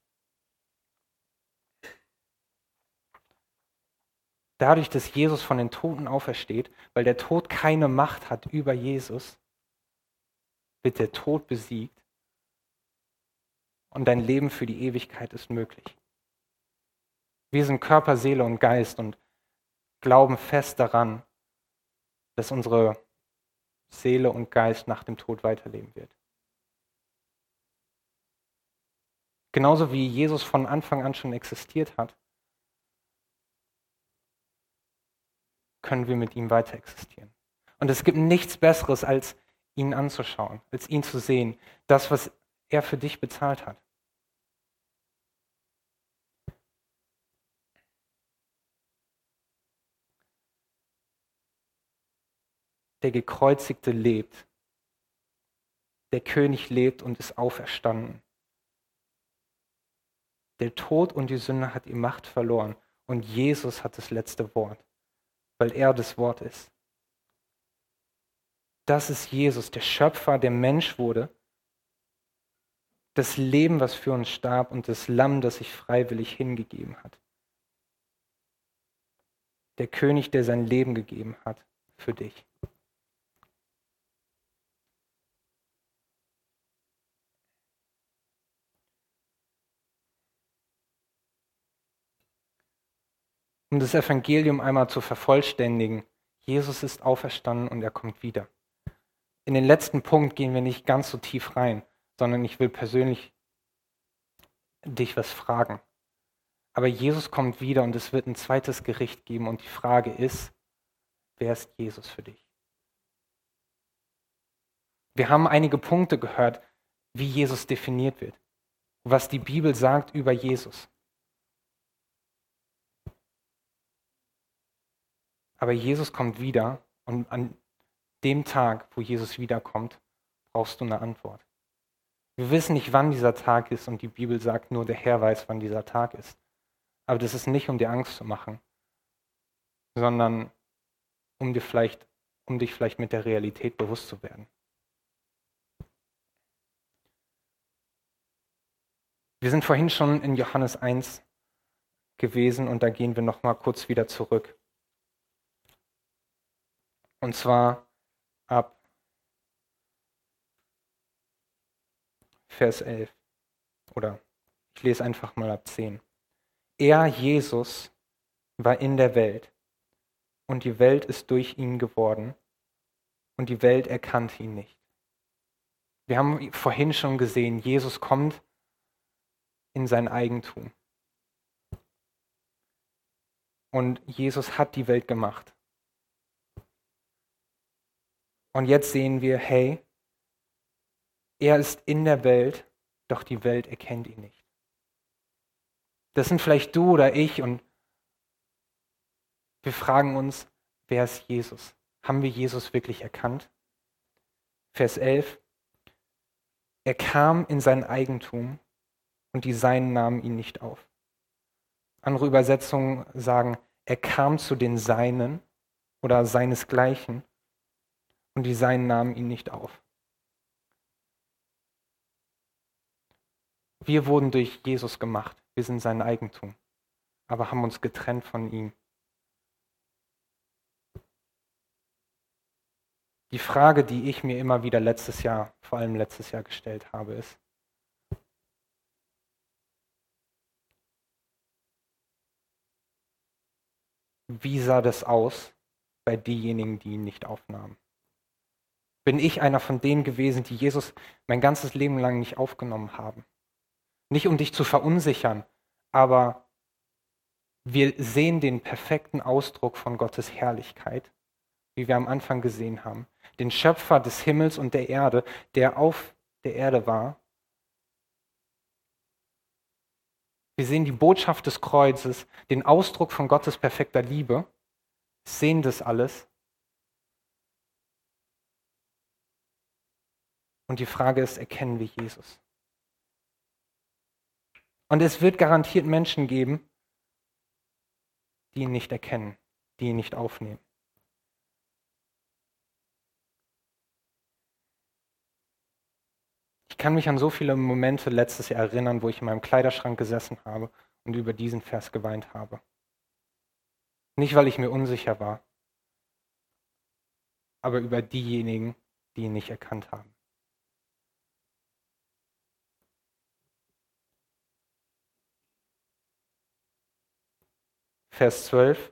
A: Dadurch, dass Jesus von den Toten aufersteht, weil der Tod keine Macht hat über Jesus, wird der Tod besiegt und dein Leben für die Ewigkeit ist möglich. Wir sind Körper, Seele und Geist und glauben fest daran, dass unsere Seele und Geist nach dem Tod weiterleben wird. Genauso wie Jesus von Anfang an schon existiert hat, können wir mit ihm weiter existieren. Und es gibt nichts Besseres, als ihn anzuschauen, als ihn zu sehen, das, was er für dich bezahlt hat. Der Gekreuzigte lebt. Der König lebt und ist auferstanden. Der Tod und die Sünde hat die Macht verloren und Jesus hat das letzte Wort, weil er das Wort ist. Das ist Jesus, der Schöpfer, der Mensch wurde, das Leben, was für uns starb und das Lamm, das sich freiwillig hingegeben hat. Der König, der sein Leben gegeben hat für dich. Um das Evangelium einmal zu vervollständigen, Jesus ist auferstanden und er kommt wieder. In den letzten Punkt gehen wir nicht ganz so tief rein, sondern ich will persönlich dich was fragen. Aber Jesus kommt wieder und es wird ein zweites Gericht geben und die Frage ist, wer ist Jesus für dich? Wir haben einige Punkte gehört, wie Jesus definiert wird, was die Bibel sagt über Jesus. Aber Jesus kommt wieder und an dem Tag, wo Jesus wiederkommt, brauchst du eine Antwort. Wir wissen nicht, wann dieser Tag ist und die Bibel sagt nur, der Herr weiß, wann dieser Tag ist. Aber das ist nicht, um dir Angst zu machen, sondern um dich vielleicht mit der Realität bewusst zu werden. Wir sind vorhin schon in Johannes 1 gewesen und da gehen wir nochmal kurz wieder zurück. Und zwar ab Vers 11. Oder ich lese einfach mal ab 10. Er, Jesus, war in der Welt und die Welt ist durch ihn geworden und die Welt erkannte ihn nicht. Wir haben vorhin schon gesehen, Jesus kommt in sein Eigentum. Und Jesus hat die Welt gemacht. Und jetzt sehen wir, hey, er ist in der Welt, doch die Welt erkennt ihn nicht. Das sind vielleicht du oder ich und wir fragen uns, wer ist Jesus? Haben wir Jesus wirklich erkannt? Vers 11. Er kam in sein Eigentum und die Seinen nahmen ihn nicht auf. Andere Übersetzungen sagen, er kam zu den Seinen oder seinesgleichen und die Seinen nahmen ihn nicht auf. Wir wurden durch Jesus gemacht. Wir sind sein Eigentum, aber haben uns getrennt von ihm. Die Frage, die ich mir immer wieder vor allem letztes Jahr gestellt habe, ist, wie sah das aus bei denjenigen, die ihn nicht aufnahmen? Bin ich einer von denen gewesen, die Jesus mein ganzes Leben lang nicht aufgenommen haben? Nicht um dich zu verunsichern, aber wir sehen den perfekten Ausdruck von Gottes Herrlichkeit, wie wir am Anfang gesehen haben. Den Schöpfer des Himmels und der Erde, der auf der Erde war. Wir sehen die Botschaft des Kreuzes, den Ausdruck von Gottes perfekter Liebe, sehen das alles. Und die Frage ist, erkennen wir Jesus? Und es wird garantiert Menschen geben, die ihn nicht erkennen, die ihn nicht aufnehmen. Ich kann mich an so viele Momente letztes Jahr erinnern, wo ich in meinem Kleiderschrank gesessen habe und über diesen Vers geweint habe. Nicht, weil ich mir unsicher war, aber über diejenigen, die ihn nicht erkannt haben. Vers 12.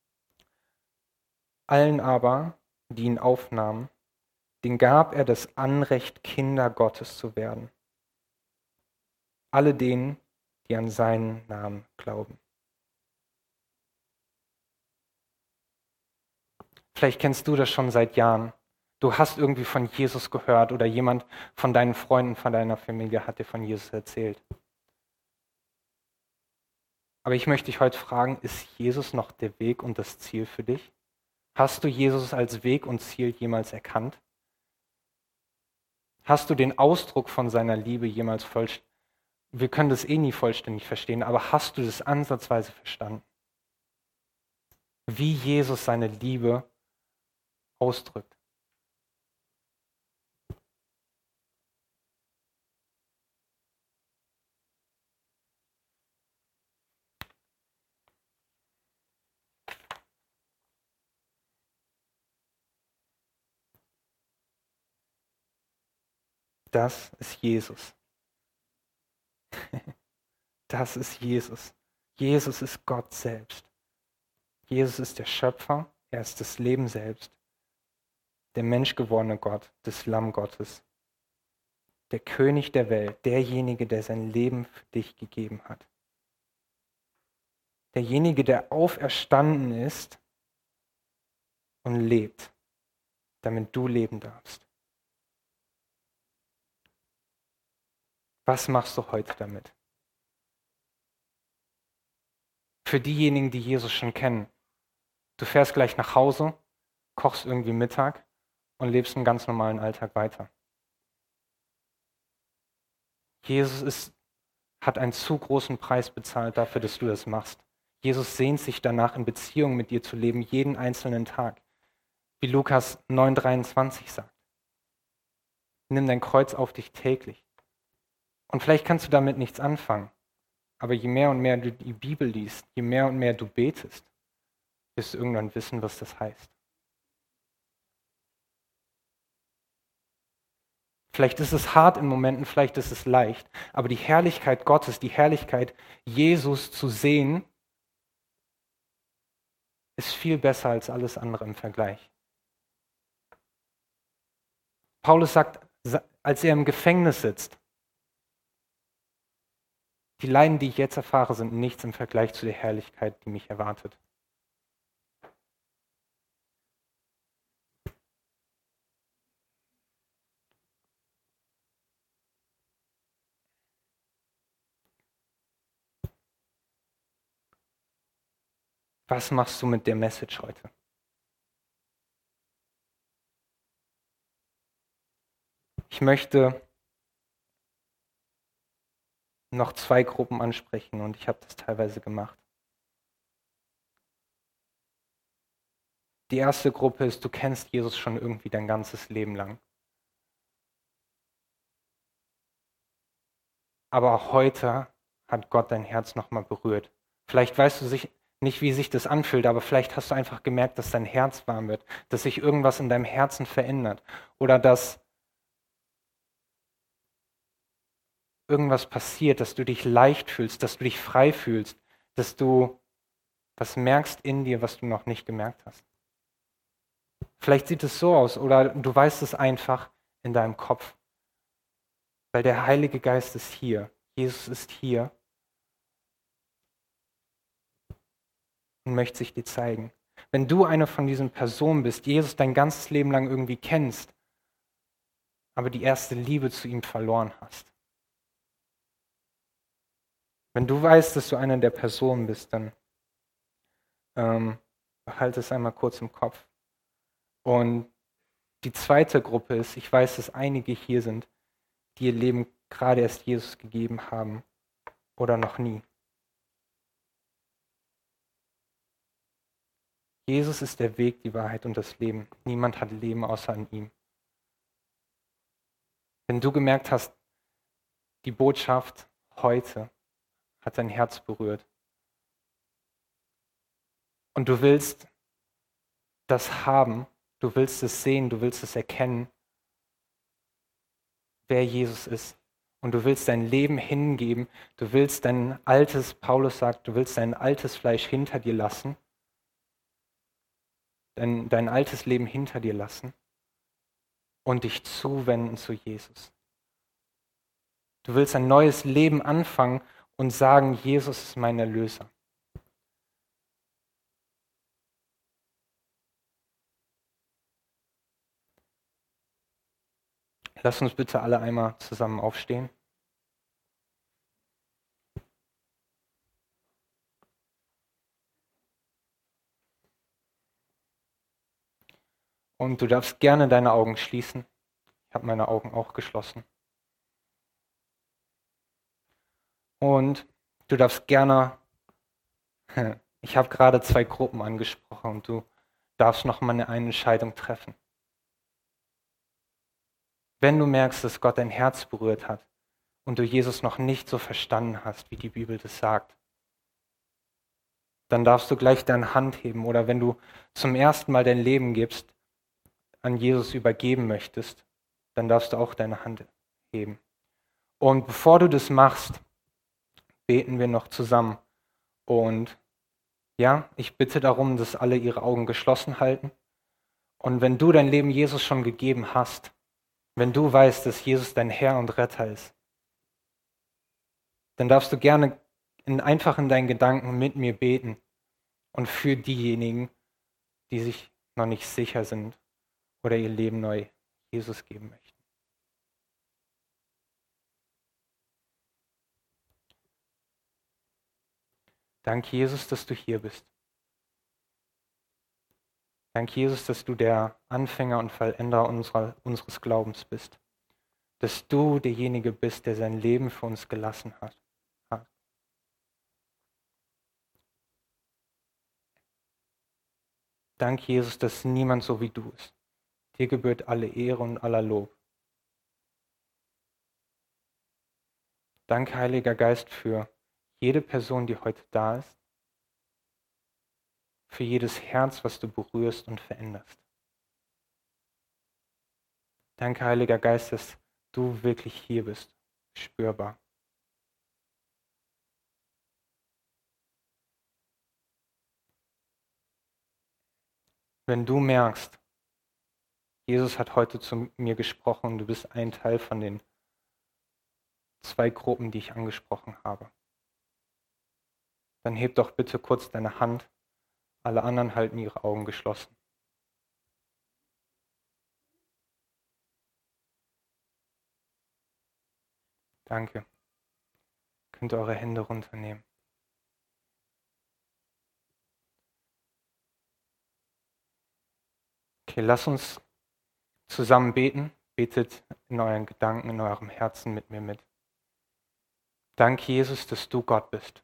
A: Allen aber, die ihn aufnahmen, denen gab er das Anrecht, Kinder Gottes zu werden. Alle denen, die an seinen Namen glauben. Vielleicht kennst du das schon seit Jahren. Du hast irgendwie von Jesus gehört oder jemand von deinen Freunden, von deiner Familie hat dir von Jesus erzählt. Aber ich möchte dich heute fragen, ist Jesus noch der Weg und das Ziel für dich? Hast du Jesus als Weg und Ziel jemals erkannt? Hast du den Ausdruck von seiner Liebe jemals vollständig? Wir können das nie vollständig verstehen, aber hast du das ansatzweise verstanden? Wie Jesus seine Liebe ausdrückt. Das ist Jesus. Das ist Jesus. Jesus ist Gott selbst. Jesus ist der Schöpfer, er ist das Leben selbst, der menschgewordene Gott, das Lamm Gottes, der König der Welt, derjenige, der sein Leben für dich gegeben hat. Derjenige, der auferstanden ist und lebt, damit du leben darfst. Was machst du heute damit? Für diejenigen, die Jesus schon kennen, du fährst gleich nach Hause, kochst irgendwie Mittag und lebst einen ganz normalen Alltag weiter. Jesus hat einen zu großen Preis bezahlt dafür, dass du das machst. Jesus sehnt sich danach, in Beziehung mit dir zu leben, jeden einzelnen Tag. Wie Lukas 9,23 sagt. Nimm dein Kreuz auf dich täglich. Und vielleicht kannst du damit nichts anfangen. Aber je mehr und mehr du die Bibel liest, je mehr und mehr du betest, wirst du irgendwann wissen, was das heißt. Vielleicht ist es hart in Momenten, vielleicht ist es leicht, aber die Herrlichkeit Gottes, die Herrlichkeit Jesus zu sehen, ist viel besser als alles andere im Vergleich. Paulus sagt, als er im Gefängnis sitzt, die Leiden, die ich jetzt erfahre, sind nichts im Vergleich zu der Herrlichkeit, die mich erwartet. Was machst du mit der Message heute? Ich möchte noch 2 Gruppen ansprechen und ich habe das teilweise gemacht. Die erste Gruppe ist, du kennst Jesus schon irgendwie dein ganzes Leben lang. Aber auch heute hat Gott dein Herz nochmal berührt. Vielleicht weißt du nicht, wie sich das anfühlt, aber vielleicht hast du einfach gemerkt, dass dein Herz warm wird, dass sich irgendwas in deinem Herzen verändert oder dass irgendwas passiert, dass du dich leicht fühlst, dass du dich frei fühlst, dass du was merkst in dir, was du noch nicht gemerkt hast. Vielleicht sieht es so aus oder du weißt es einfach in deinem Kopf, weil der Heilige Geist ist hier. Jesus ist hier und möchte sich dir zeigen. Wenn du eine von diesen Personen bist, Jesus dein ganzes Leben lang irgendwie kennst, aber die erste Liebe zu ihm verloren hast. Wenn du weißt, dass du eine der Personen bist, dann behalte es einmal kurz im Kopf. Und die zweite Gruppe ist, ich weiß, dass einige hier sind, die ihr Leben gerade erst Jesus gegeben haben oder noch nie. Jesus ist der Weg, die Wahrheit und das Leben. Niemand hat Leben außer in ihm. Wenn du gemerkt hast, die Botschaft heute hat dein Herz berührt und du willst das haben, du willst es sehen, du willst es erkennen, wer Jesus ist und du willst dein Leben hingeben, du willst dein altes, Paulus sagt, du willst dein altes Fleisch hinter dir lassen, dein altes Leben hinter dir lassen und dich zuwenden zu Jesus. Du willst ein neues Leben anfangen und sagen, Jesus ist mein Erlöser. Lass uns bitte alle einmal zusammen aufstehen. Und du darfst gerne deine Augen schließen. Ich habe meine Augen auch geschlossen. Und du darfst gerne, ich habe gerade 2 Gruppen angesprochen und du darfst noch mal eine Entscheidung treffen. Wenn du merkst, dass Gott dein Herz berührt hat und du Jesus noch nicht so verstanden hast, wie die Bibel das sagt, dann darfst du gleich deine Hand heben oder wenn du zum ersten Mal dein Leben gibst, an Jesus übergeben möchtest, dann darfst du auch deine Hand heben. Und bevor du das machst, beten wir noch zusammen und Ja, ich bitte darum, dass alle ihre Augen geschlossen halten. Und wenn du dein Leben Jesus schon gegeben hast, wenn du weißt, dass Jesus dein Herr und Retter ist, dann darfst du gerne einfach in deinen Gedanken mit mir beten und für diejenigen, die sich noch nicht sicher sind oder ihr Leben neu Jesus geben möchten. Danke, Jesus, dass du hier bist. Danke, Jesus, dass du der Anfänger und Vollender unseres Glaubens bist. Dass du derjenige bist, der sein Leben für uns gelassen hat. Danke, Jesus, dass niemand so wie du ist. Dir gebührt alle Ehre und aller Lob. Danke, Heiliger Geist, für jede Person, die heute da ist, für jedes Herz, was du berührst und veränderst. Danke, Heiliger Geist, dass du wirklich hier bist, spürbar. Wenn du merkst, Jesus hat heute zu mir gesprochen und du bist ein Teil von den 2 Gruppen, die ich angesprochen habe, dann heb doch bitte kurz deine Hand. Alle anderen halten ihre Augen geschlossen. Danke. Könnt ihr eure Hände runternehmen. Okay, lass uns zusammen beten. Betet in euren Gedanken, in eurem Herzen mit mir mit. Danke, Jesus, dass du Gott bist.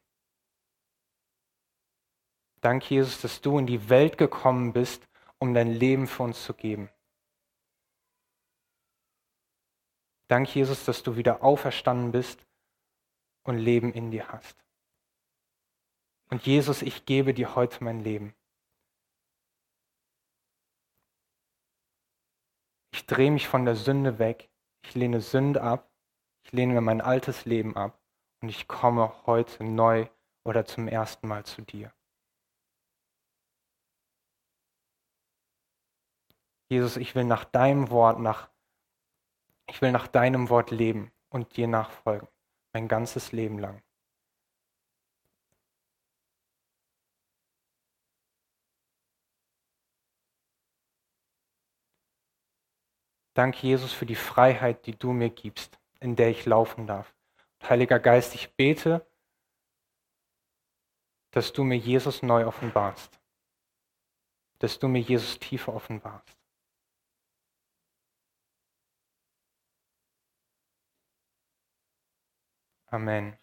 A: Danke, Jesus, dass du in die Welt gekommen bist, um dein Leben für uns zu geben. Danke, Jesus, dass du wieder auferstanden bist und Leben in dir hast. Und Jesus, ich gebe dir heute mein Leben. Ich drehe mich von der Sünde weg. Ich lehne Sünde ab. Ich lehne mir mein altes Leben ab. Und ich komme heute neu oder zum ersten Mal zu dir. Jesus, ich will nach deinem Wort, ich will nach deinem Wort leben und dir nachfolgen. Mein ganzes Leben lang. Danke, Jesus, für die Freiheit, die du mir gibst, in der ich laufen darf. Heiliger Geist, ich bete, dass du mir Jesus neu offenbarst. Dass du mir Jesus tiefer offenbarst. Amen.